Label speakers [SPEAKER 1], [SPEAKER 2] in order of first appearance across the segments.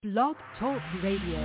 [SPEAKER 1] Blog Talk Radio.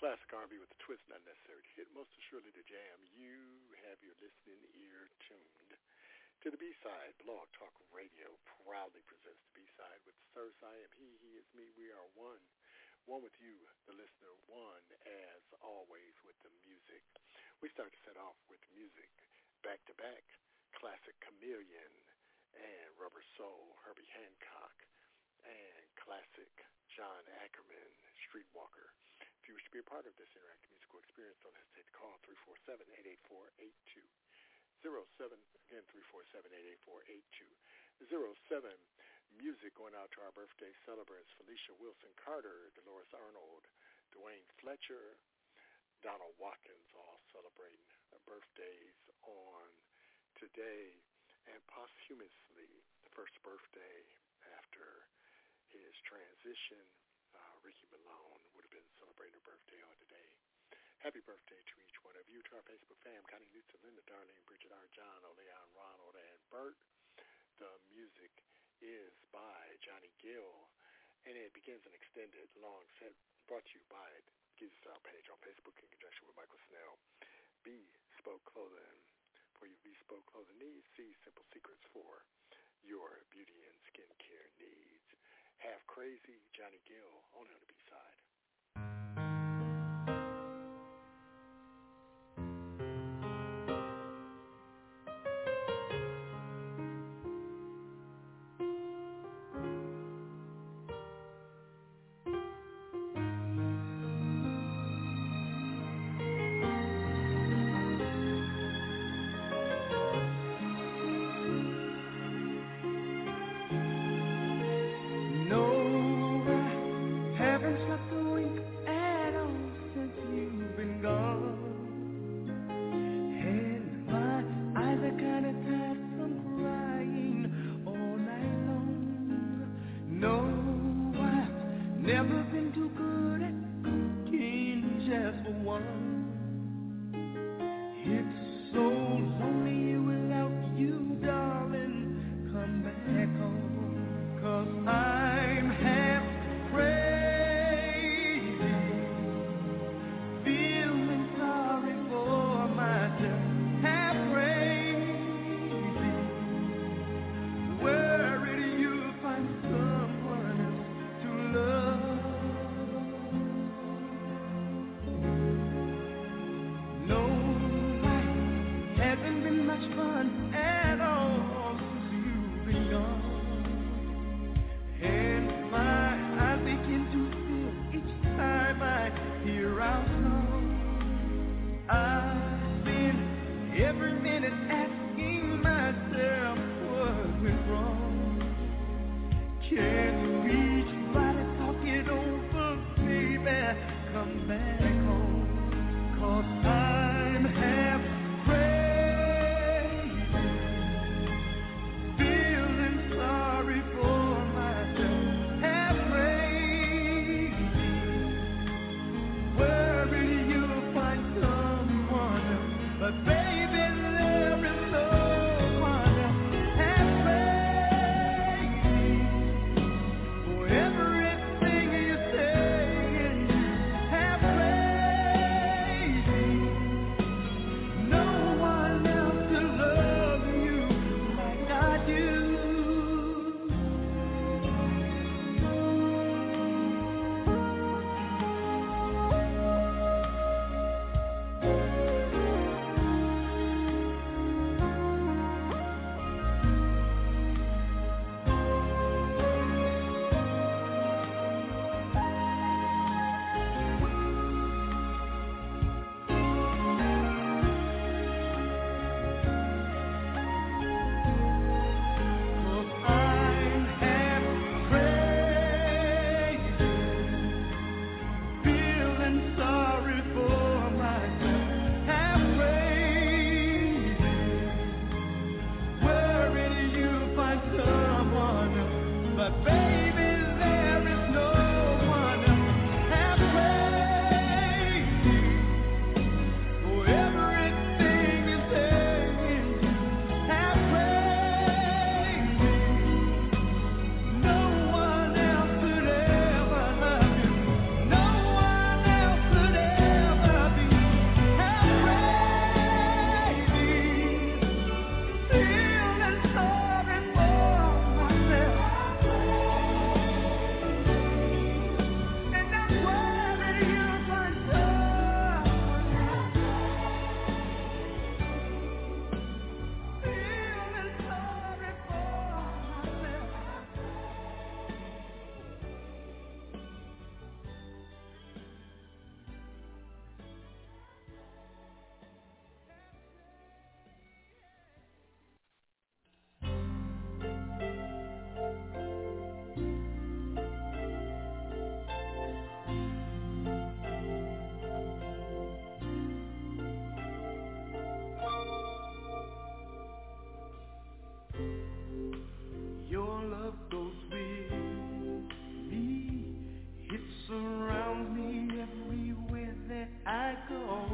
[SPEAKER 1] Classic R&B with a twist, not necessary to hit, most assuredly to jam. You have your listening ear tuned to the B-Side. Blog Talk Radio proudly presents the B-Side with Sirs. I am he is me. We are one. One with you, the listener. One, as always, with the music. We start to set off with music back-to-back. Classic Chameleon and Rubber Soul, Herbie Hancock, and classic John Ackerman, Streetwalker. If you wish to be a part of this interactive musical experience, don't hesitate to call 347-884-8207. Again, 347-884-8207. Music going out to our birthday celebrants, Felicia Wilson Carter, Dolores Arnold, Dwayne Fletcher, Donald Watkins, all celebrating birthdays on today. And posthumously, the first birthday after his transition, Ricky Malone would have been celebrating her birthday on today. Happy birthday to each one of you, to our Facebook fam, Connie Newton, Linda, Darlene, Bridget, R. John, Oleon, Ronald, and Bert. The music is by Johnny Gill, and it begins an extended long set brought to you by Giz Style page on Facebook in conjunction with Michael Snell. Bespoke Clothing for your bespoke clothing needs. See Simple Secrets for your beauty and skincare needs. Half Crazy, Johnny Gill, only on the B-Side.
[SPEAKER 2] goes with me. It surrounds me everywhere that I go.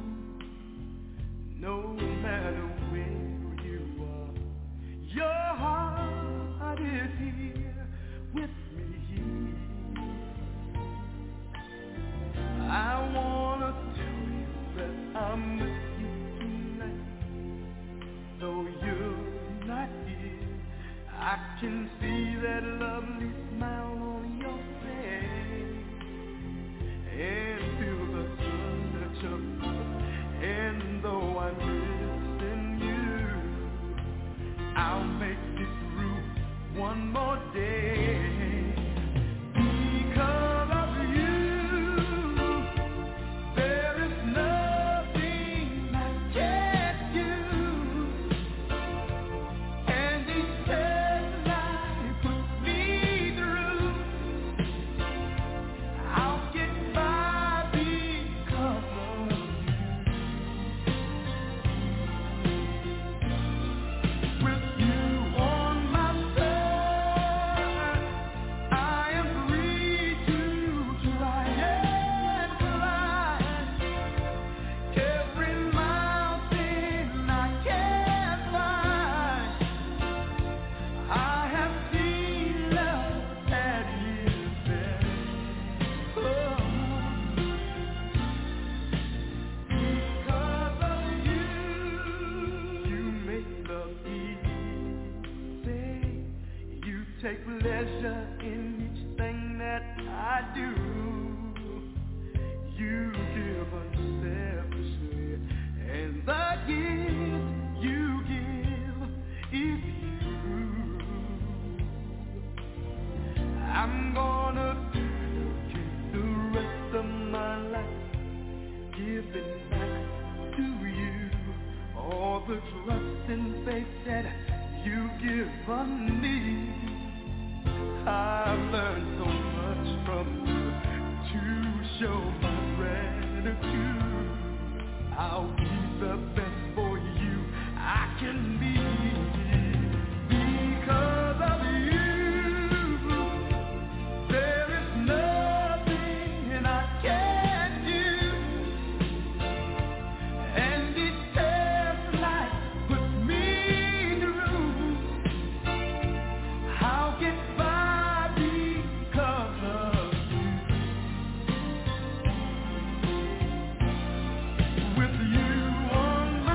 [SPEAKER 2] No matter where you are, your heart is here with me. I wanna tell you that I'm with you tonight. Though you're not here, I can see that lovely smile on your face, and feel the touch of you. And though I'm missing you, I'll make it through one more day. Because of you, there is nothing I can't do. And each test life puts me through, I'll get by because of you. With you on my side, I am free to try and climb every mountain I can find. I have seen love at its best. Oh, because of you, you make love easy. You take pleasure in each thing that I do. You give unselfishly, and the gift you give is you. I'm gonna dedicate the rest of my life giving back to you all the trust and faith that you give me. I've learned so much from you to show my gratitude. I'll be the best for you I can be. Because of you, there is nothing I can't do. And each test life puts me through, I'll get by because of you. With you on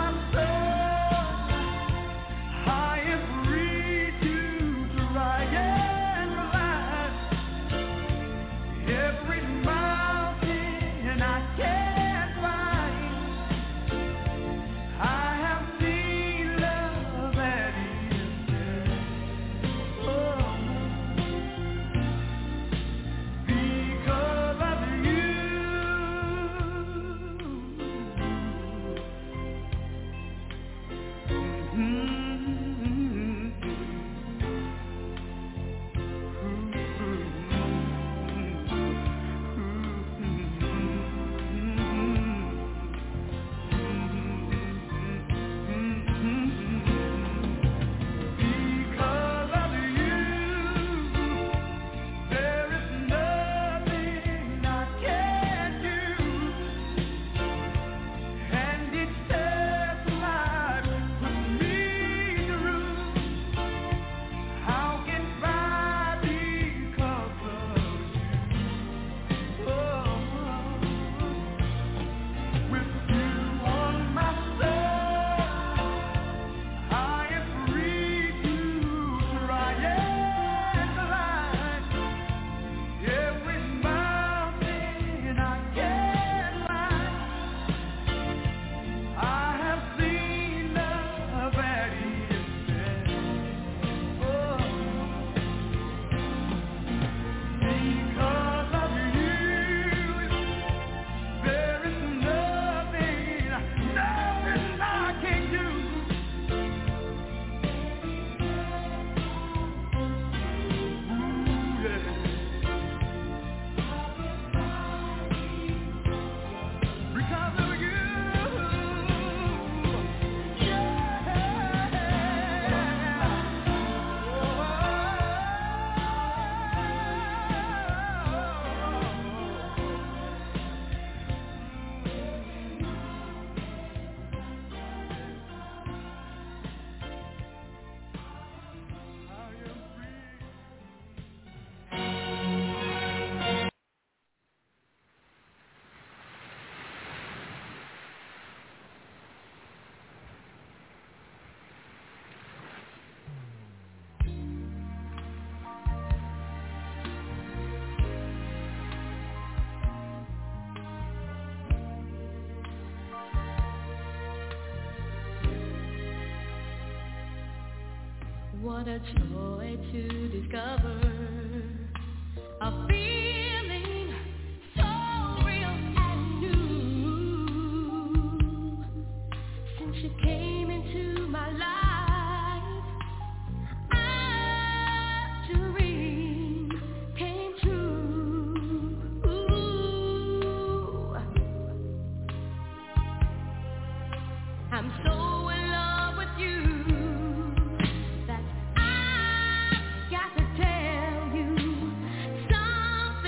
[SPEAKER 2] what a joy to discover a feeling so real and new. Since you came into my life, a dream came true. Ooh. I'm so in love with you that I got to tell you something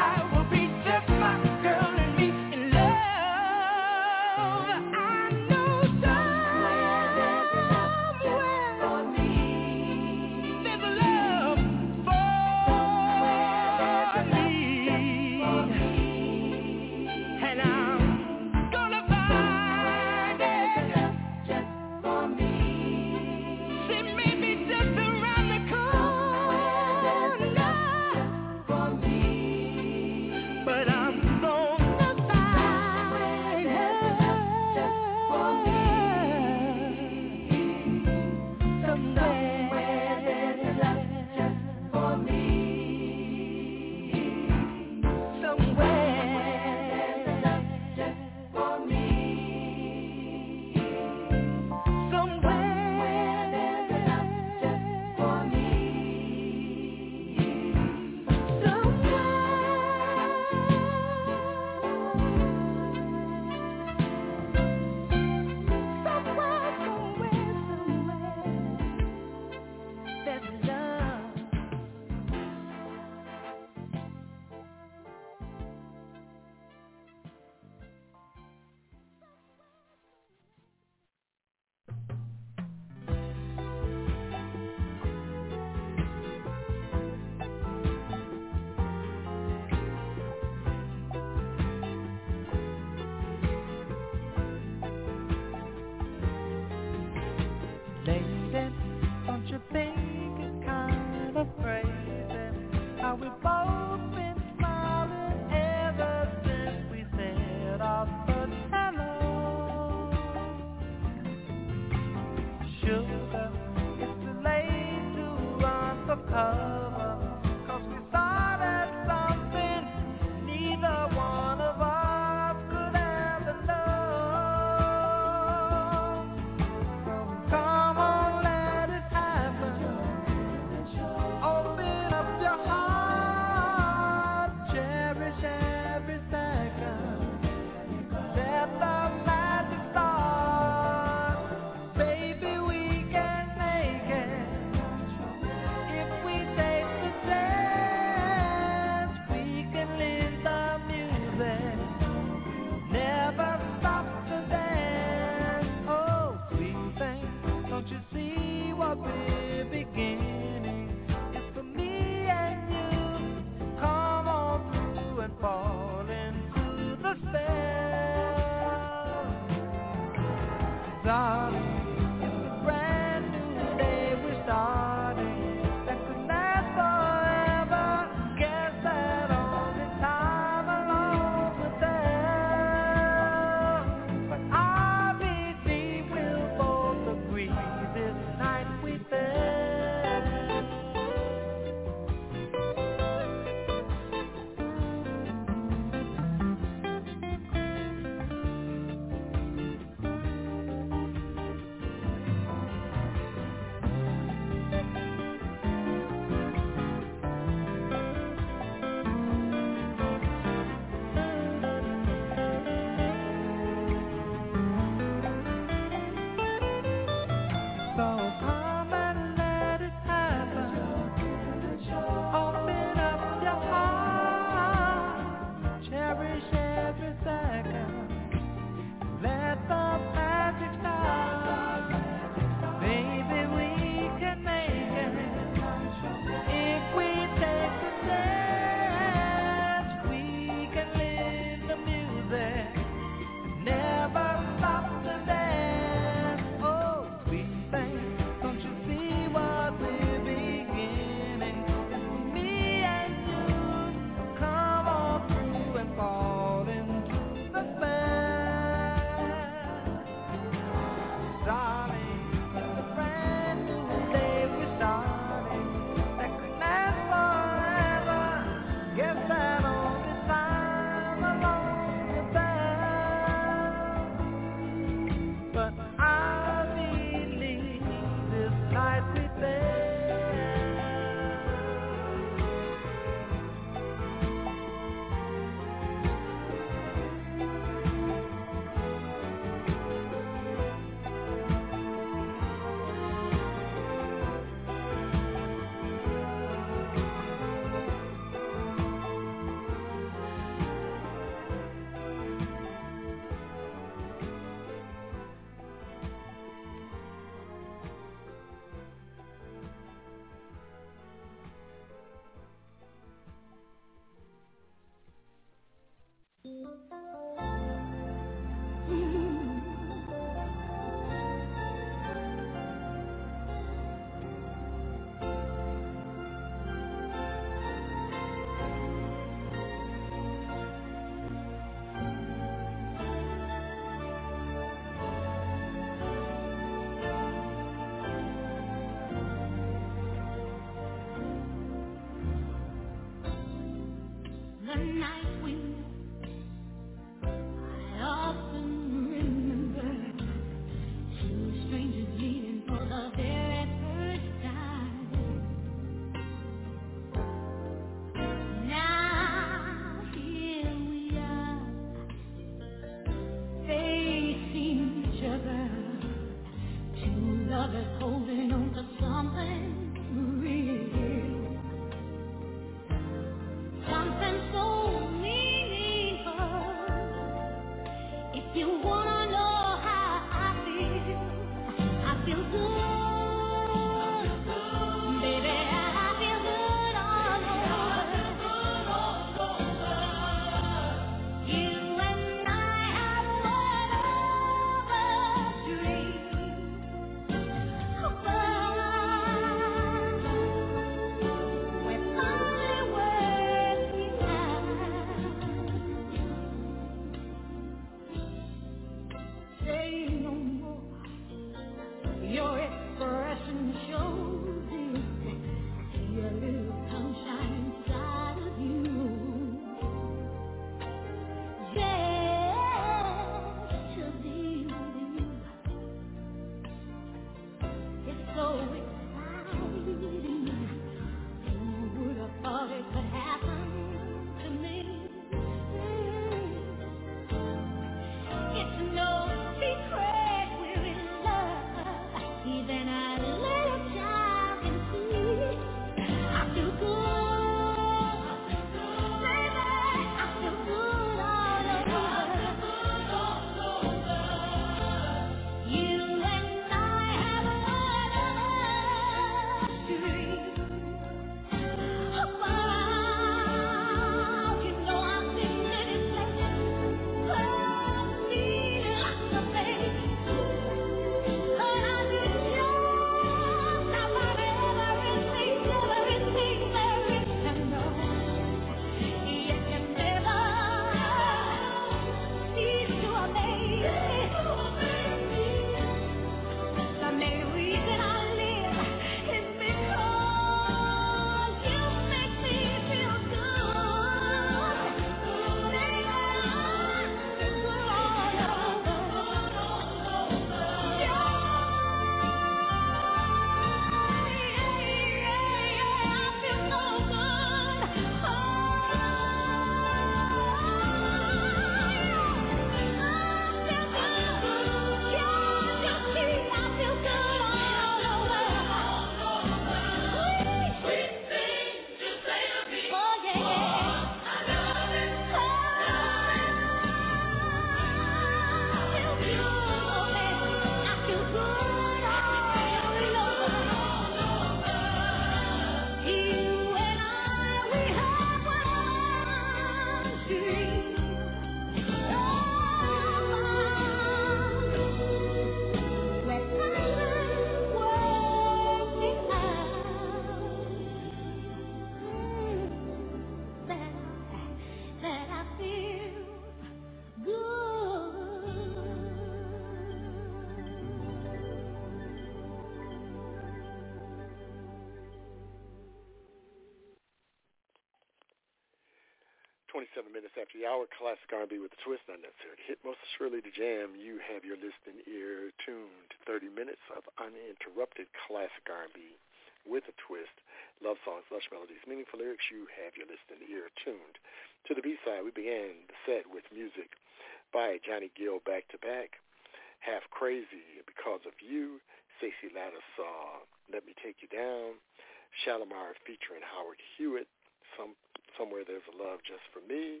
[SPEAKER 1] 27 minutes after the hour, classic R&B with a twist, not necessary to hit. Most assuredly to jam. You have your listening ear tuned. 30 minutes of uninterrupted classic R&B with a twist. Love songs, lush melodies, meaningful lyrics. You have your listening ear tuned. To the B-side, we began the set with music by Johnny Gill back-to-back. Half Crazy, Because of You. Stacey Latta saw Let Me Take You Down. Shalimar featuring Howard Hewitt. Somewhere There's a Love Just for Me.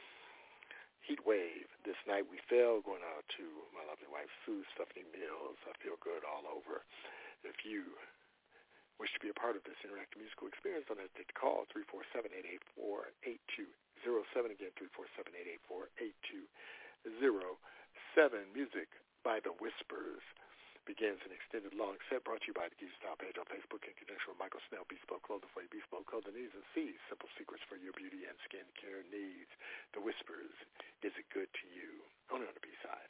[SPEAKER 1] Heat Wave, This Night We Fell, going out to my lovely wife, Sue Stephanie Mills. I feel good all over. If you wish to be a part of this interactive musical experience, don't hesitate to call 347-884-8207. Again, 347-884-8207. Music by The Whispers begins an extended long set brought to you by the Geezer Style page on Facebook in conjunction with Michael Snell, Bespoke Clothing for your bespoke clothing needs, and C's simple secrets for your beauty and skin care needs. The Whispers, Is It Good to You? Only on the B-side.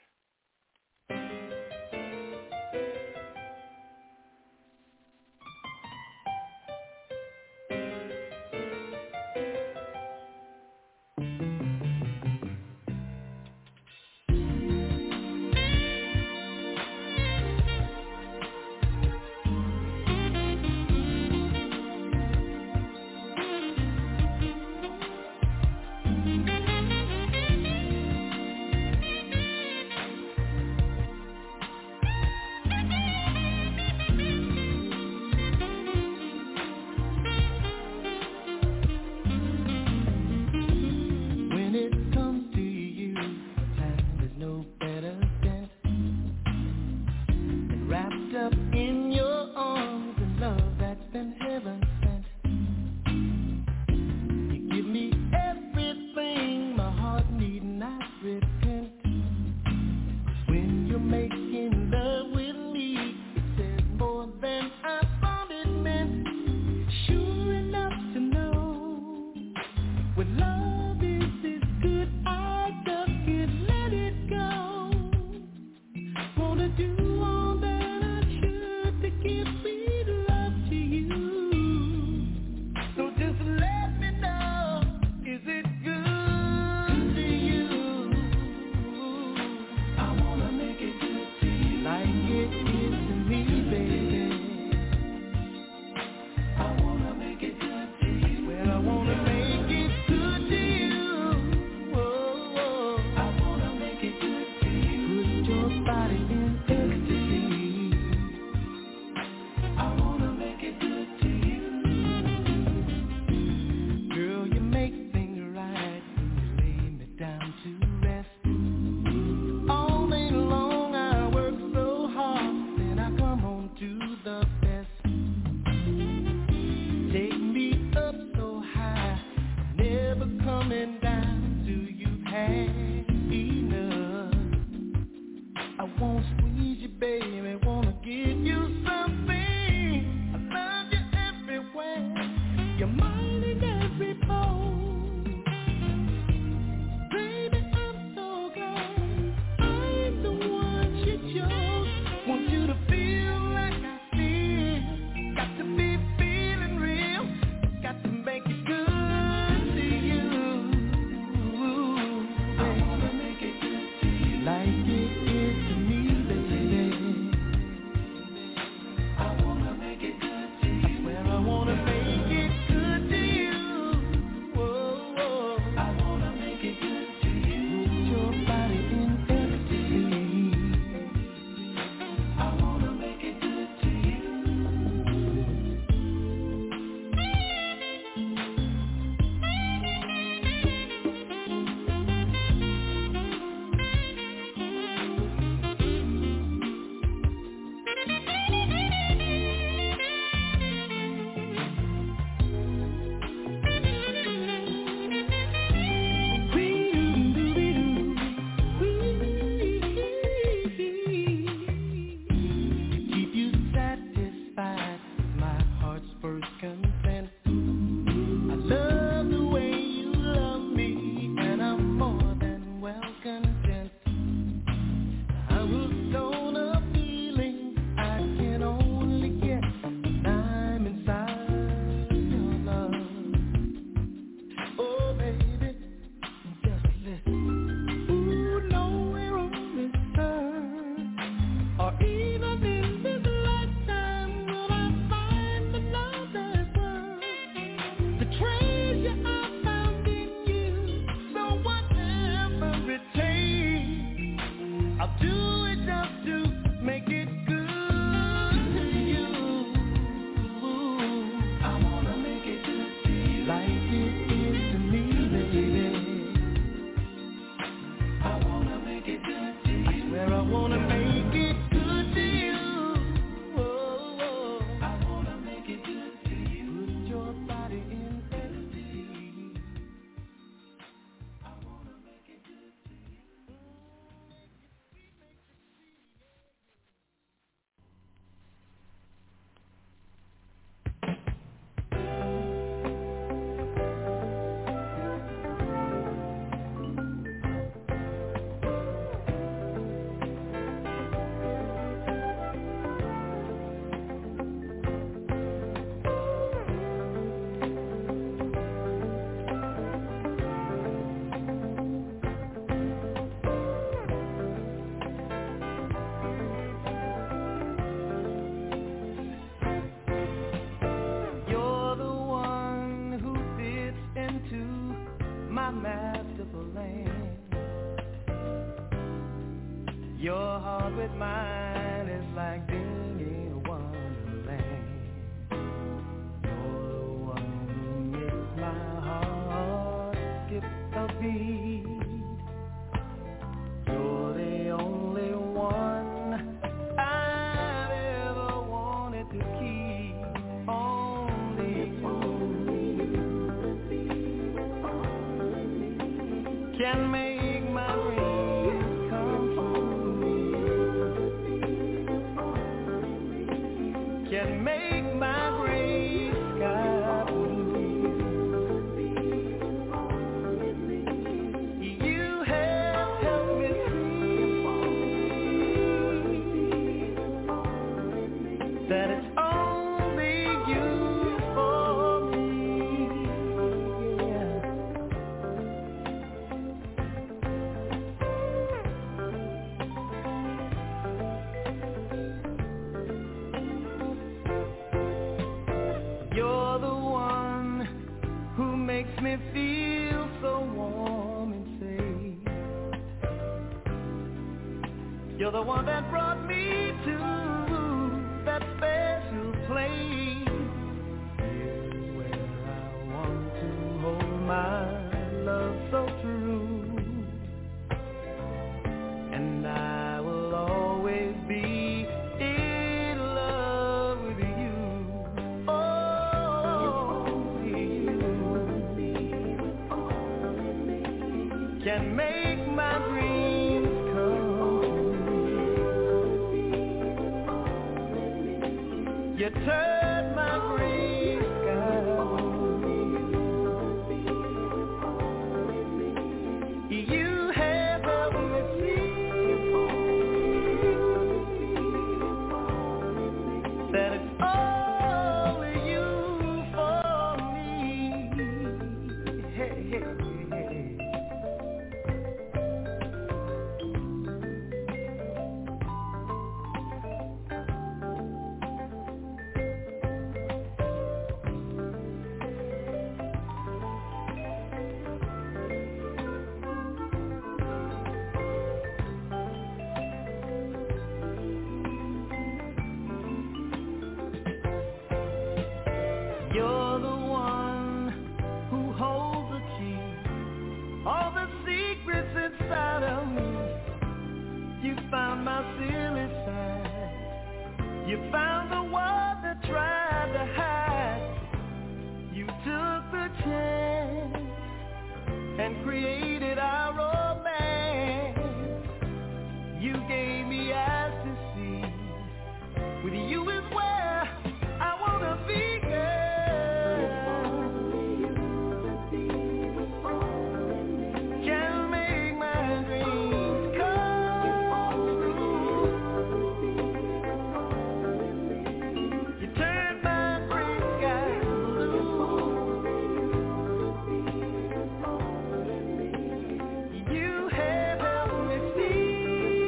[SPEAKER 2] my masterful land. Your heart with mine is like being in a wonderland. You're the one who makes my heart skip a beat. You're the only one I've ever wanted to keep. Only you can make my dreams come true. Can make my gray sky blue. You have helped me see that it's only you for me. Yeah. You're the one who makes me feel so warm and safe. You're the one that brought me to that special place. Here where I want to hold my love so true. And I will always be in love with you. Only you can make my dreams come true. You turn my gray sky blue. You have helped me see that it's only you for me. Hey, hey, hey. You're the one who holds the key, all the secrets inside of me. You found my silly side. You found the one that tried to hide. You took the chance and created our romance. You gave me eyes to see. With you is where I wanna be, girl. Can make my dreams come true. You turn my gray sky blue. You have helped me see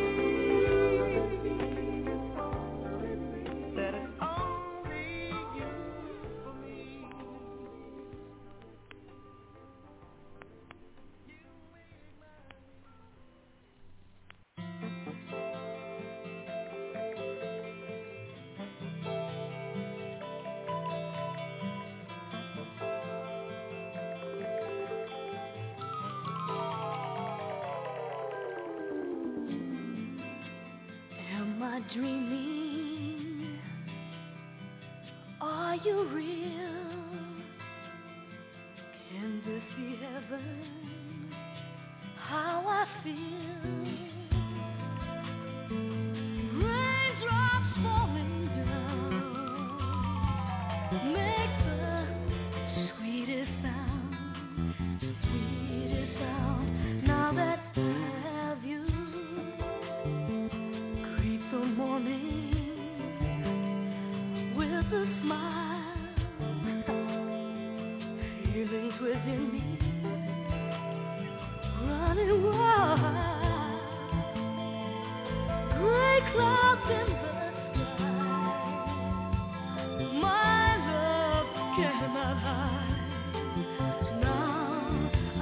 [SPEAKER 2] that it's only you for me.
[SPEAKER 3] Am I dreaming? Are you real? Can this be heaven? How I feel. Raindrops falling down make the sweetest sound, sweetest sound. Now that I have you, greet the morning with a smile. Feelings within me running wild. Gray clouds in the sky, my love cannot hide. Now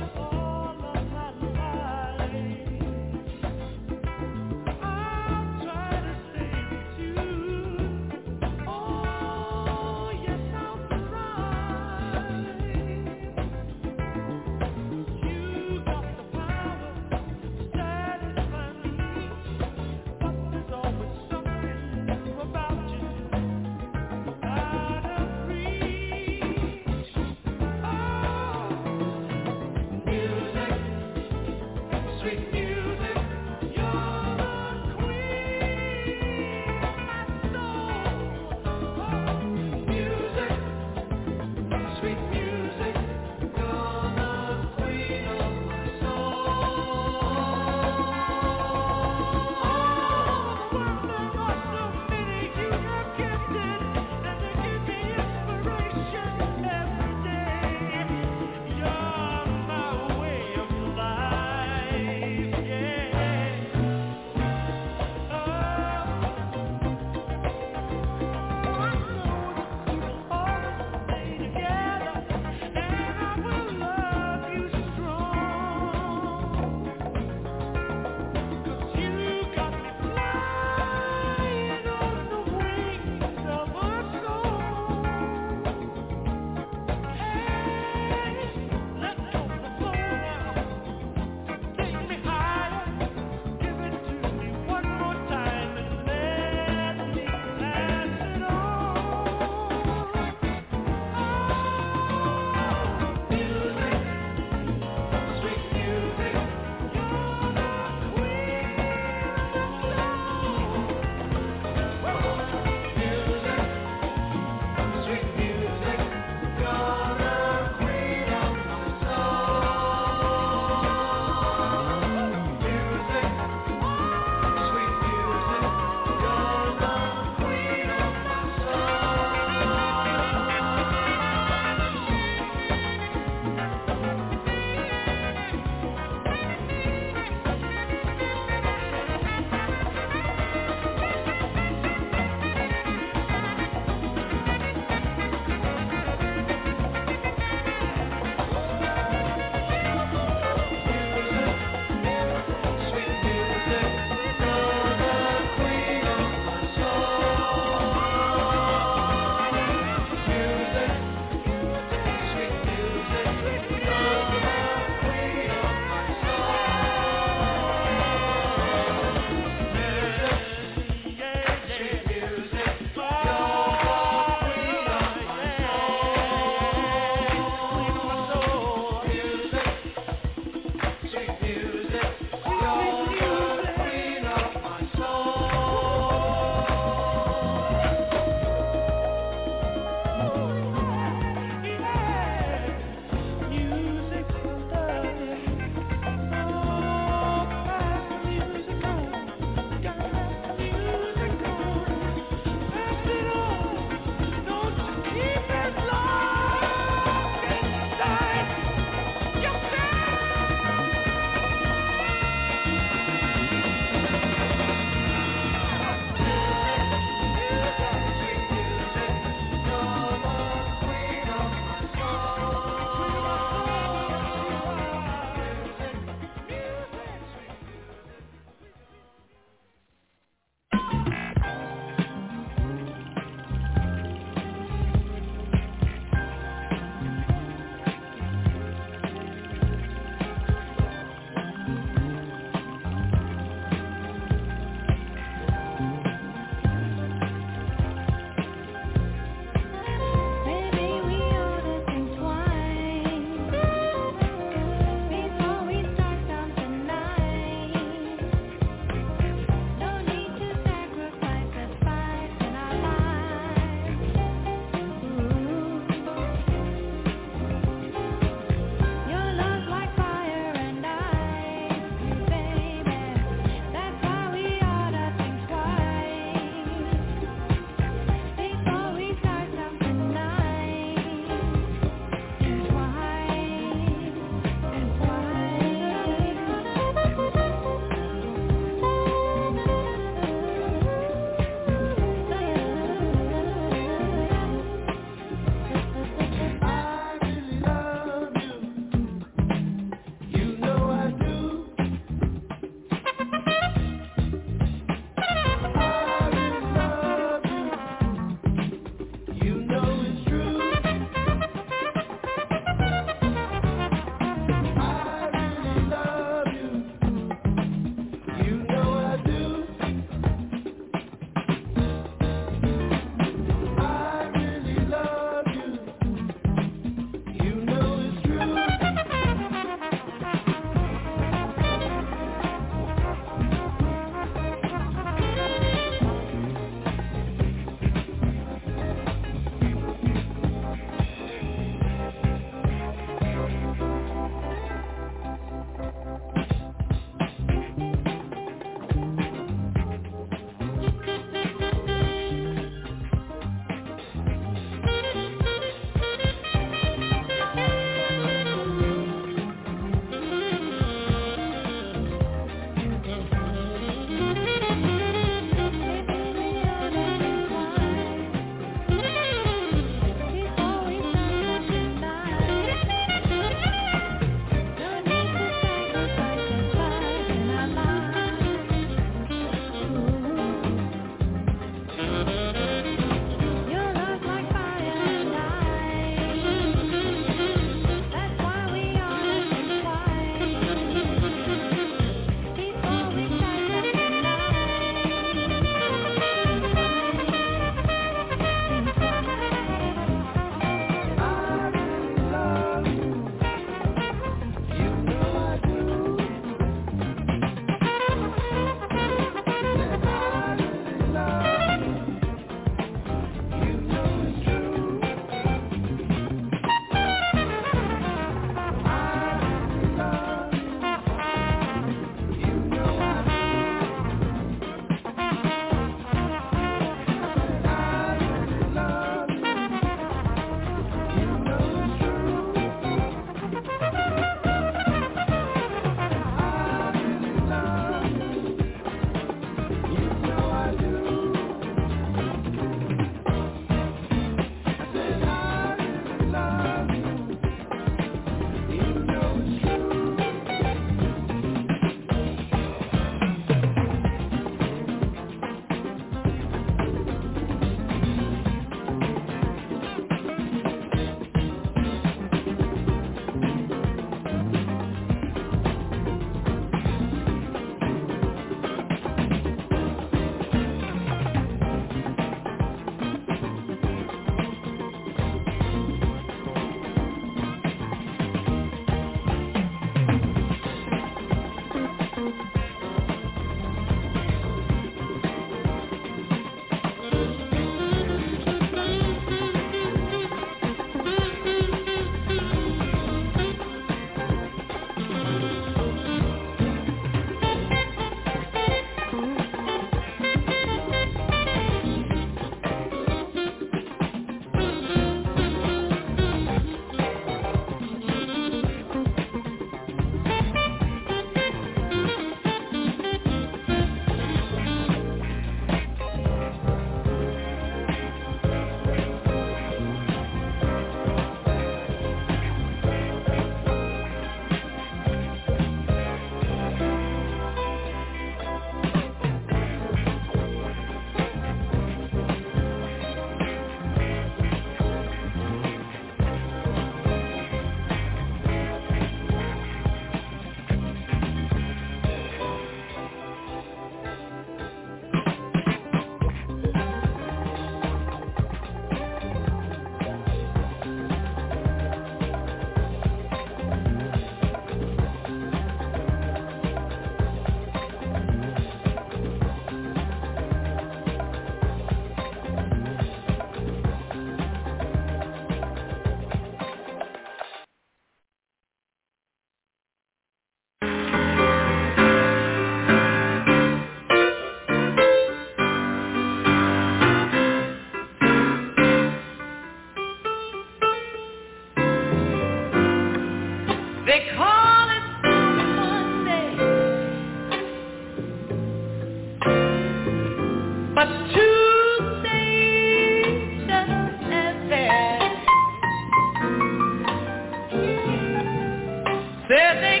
[SPEAKER 2] they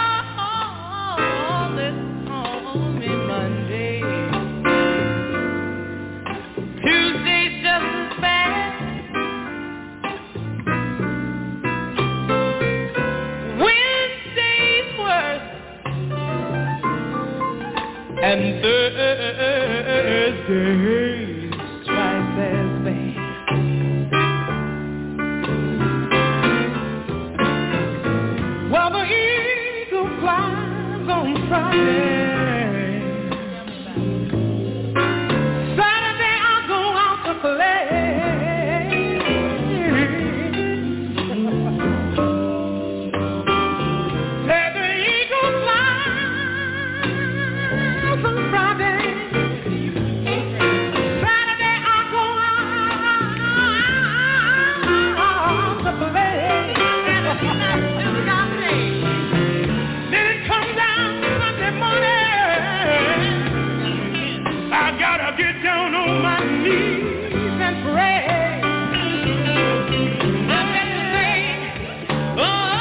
[SPEAKER 2] call it on me Monday. Tuesday's just as bad. Wednesday's worse. And Thursday's twice as bad. Well, the eagle flies on Friday. Saturday I go out to play. Said the eagle flies on Friday. Saturday I go out to play. Then it comes down Sunday morning. I gotta get down on my knees and pray. I better say, oh,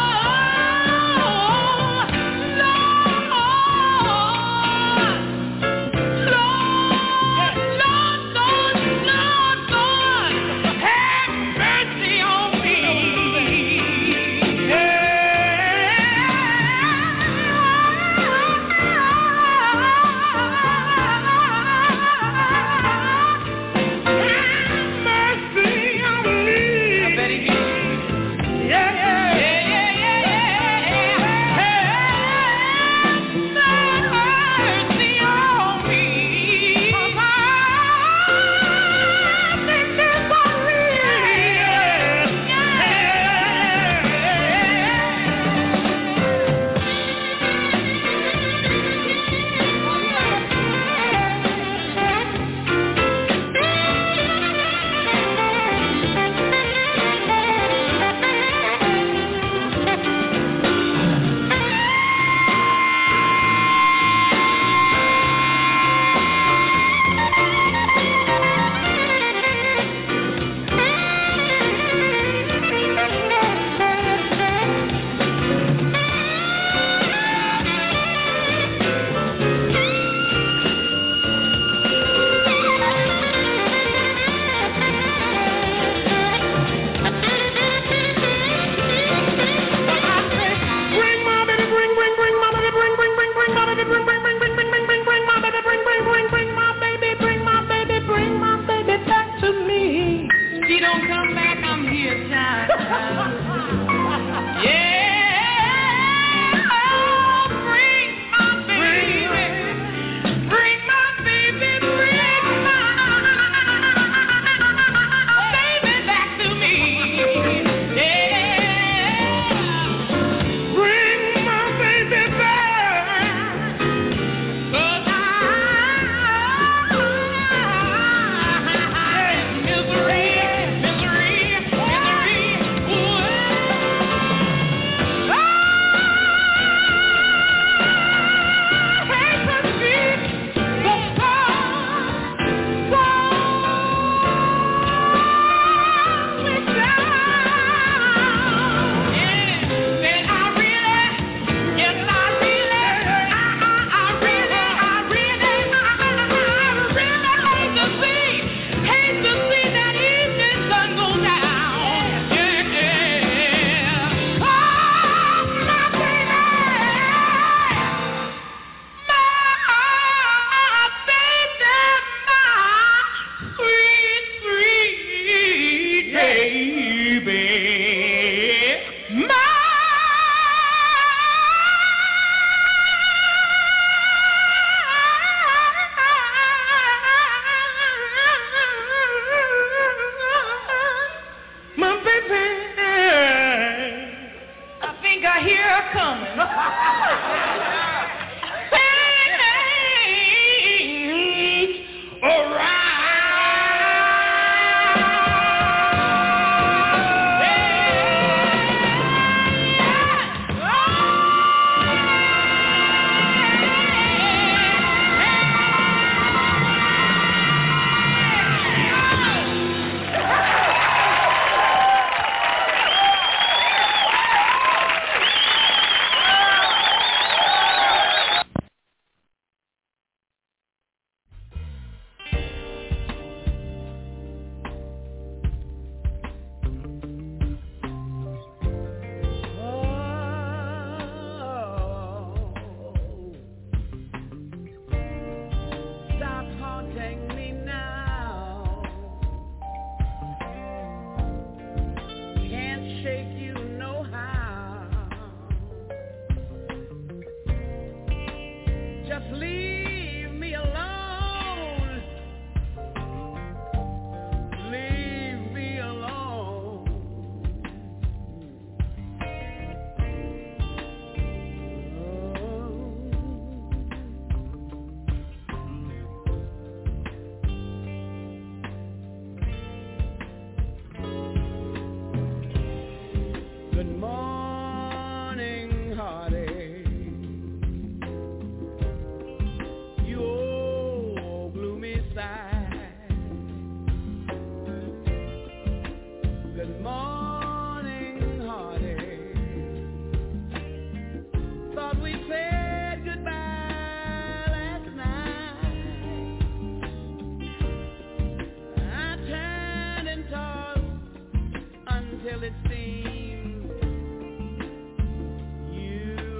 [SPEAKER 2] Lord, have mercy on me.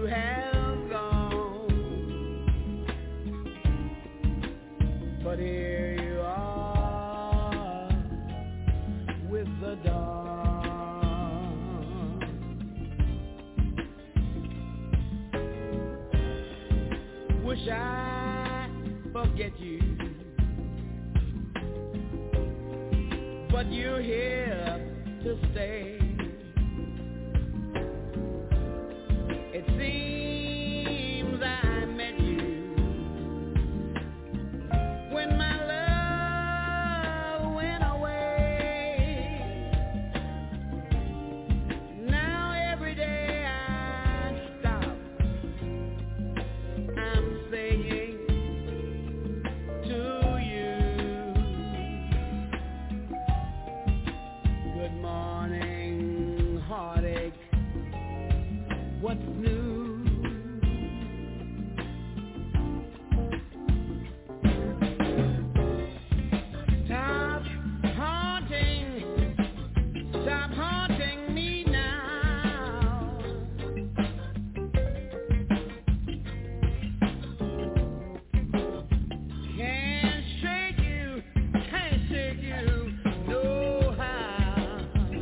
[SPEAKER 4] have gone, but here you are with the dawn. Wish I forget you, but you're here to stay. It seems I met you when my love went away. Now every day I stop, I'm saying to you, good morning, heartache. What's new? Stop haunting me now. Can't shake you, no how.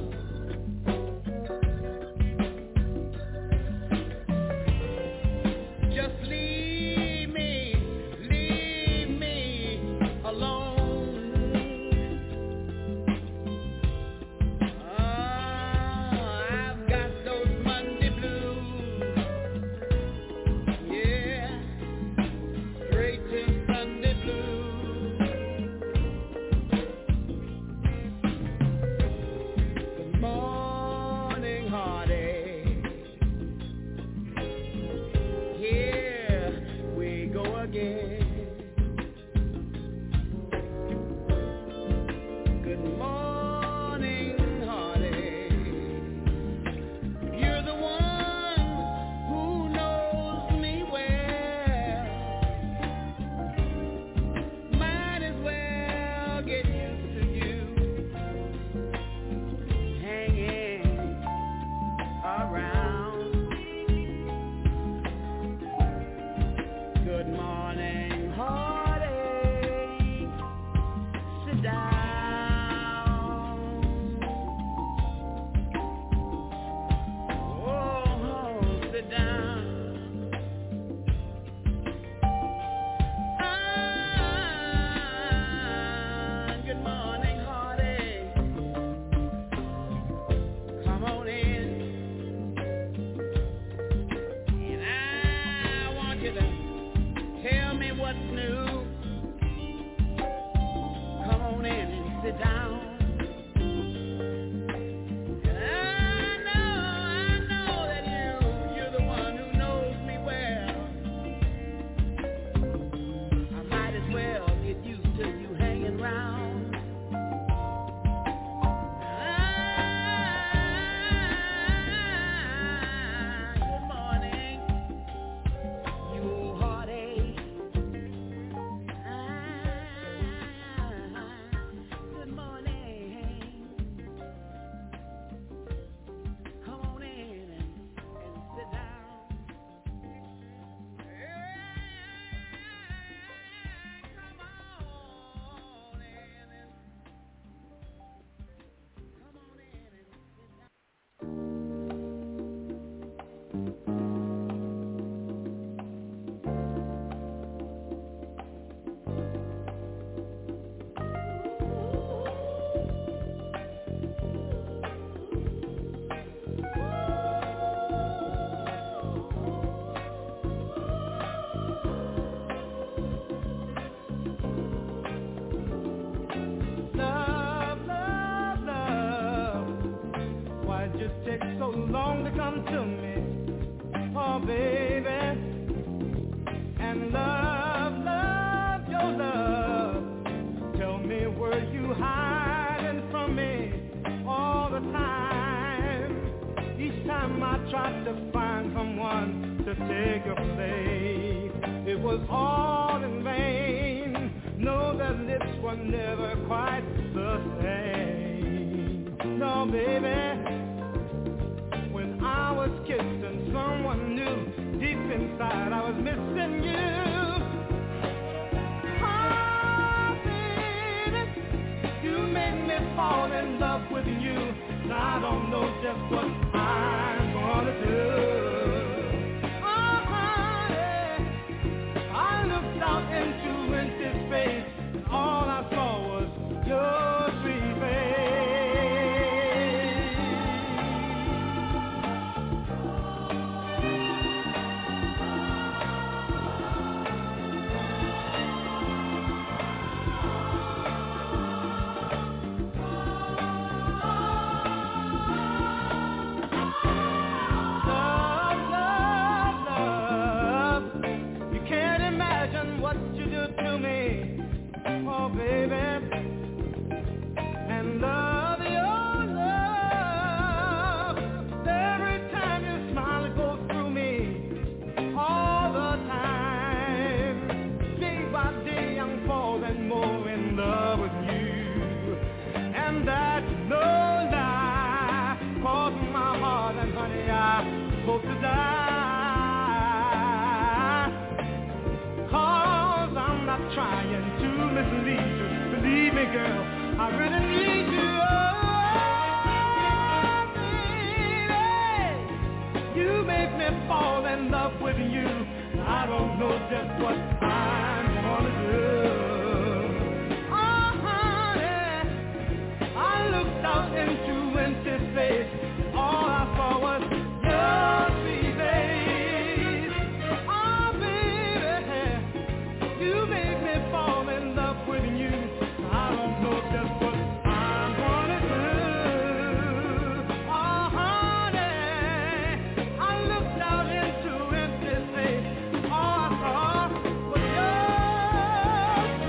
[SPEAKER 4] Just leave me alone. I've got those Monday blues, yeah, straight to Sunday blues. Good morning, heartache. Here we go again. Good morning, heartache. You're the one who knows me well. Might as well get used to you hanging around. Good morning, heartache. Sit down. Oh, sit down. Good morning, heartache. Come on in, and I want you to tell me what's new. Come on in and sit down. And I know that you're the one who knows me well. I might as well get used to you hanging round. Good morning, you old heartache. Good morning. Come on in and sit down. Come on in and sit down.
[SPEAKER 2] Love, love, love. Why it just take so long to come to me? Oh, baby. And love, love, your love. Tell me, were you hiding from me all the time? Each time I tried to find someone to take your place, it was all in vain. No, the lips were never quite the same. No, baby, when I was kissing someone new, just what I'm gonna do. Oh, honey, I looked out into empty space, and all I saw was your sweet face. Hope to die, 'cause I'm not trying to mislead you. Believe me, girl, I really need you. Oh, baby, you make me fall in love with you. I don't know just what I'm gonna do. Oh, honey, I looked out into empty space. All I saw was your sweet face. Oh, baby, you make me fall in love with you. I don't know just what I'm gonna do. Oh, honey, I looked out into empty space. All I saw was your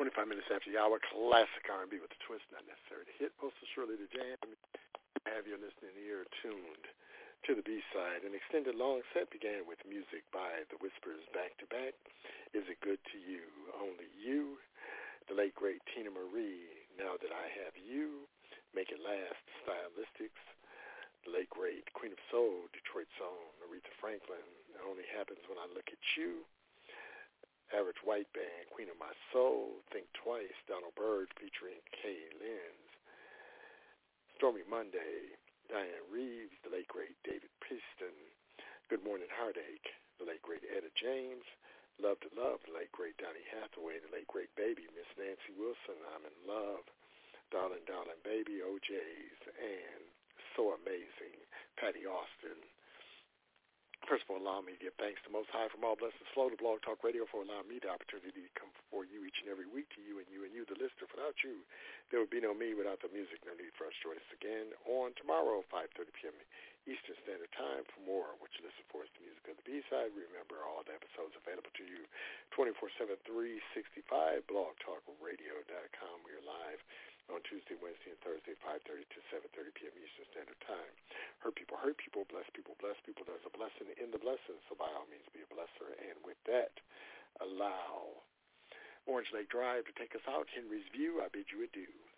[SPEAKER 1] 25 minutes after the hour, classic R&B with the twist, not necessary to hit, most assuredly the jam. Have your listening ear tuned to the B-side. An extended long set began with music by the Whispers back-to-back. Is It Good to You? Only You. The late, great Tina Marie, Now That I Have You. Make It Last, Stylistics. The late, great Queen of Soul, Detroit's own Aretha Franklin, It Only Happens When I Look at You. Average White Band, Queen of My Soul, Think Twice, Donald Byrd featuring Kay Lenz. Stormy Monday, Diane Reeves, the late great David Piston. Good Morning Heartache, the late great Etta James. Love to Love, the late great Donny Hathaway, the late great baby Miss Nancy Wilson. I'm in Love, Darling, Darling Baby, OJ's, and So Amazing, Patty Austin. First of all, allow me to give thanks to Most High from all blessings flow to Blog Talk Radio for allowing me the opportunity to come before you each and every week, to you and you and you, the listener. Without you, there would be no me. Without the music, no need for us to join us again on tomorrow, 5:30 p.m. Eastern Standard Time. For more, what you listen for is the music of the B-side. Remember, all the episodes available to you 24/7, 365, blogtalkradio.com. We're live on Tuesday, Wednesday, and Thursday, 5:30 to 7:30 p.m. Eastern Standard Time. Hurt people, bless people, bless people. There's a blessing in the blessing, so by all means be a blesser. And with that, allow Orange Lake Drive to take us out. Henry's View, I bid you adieu.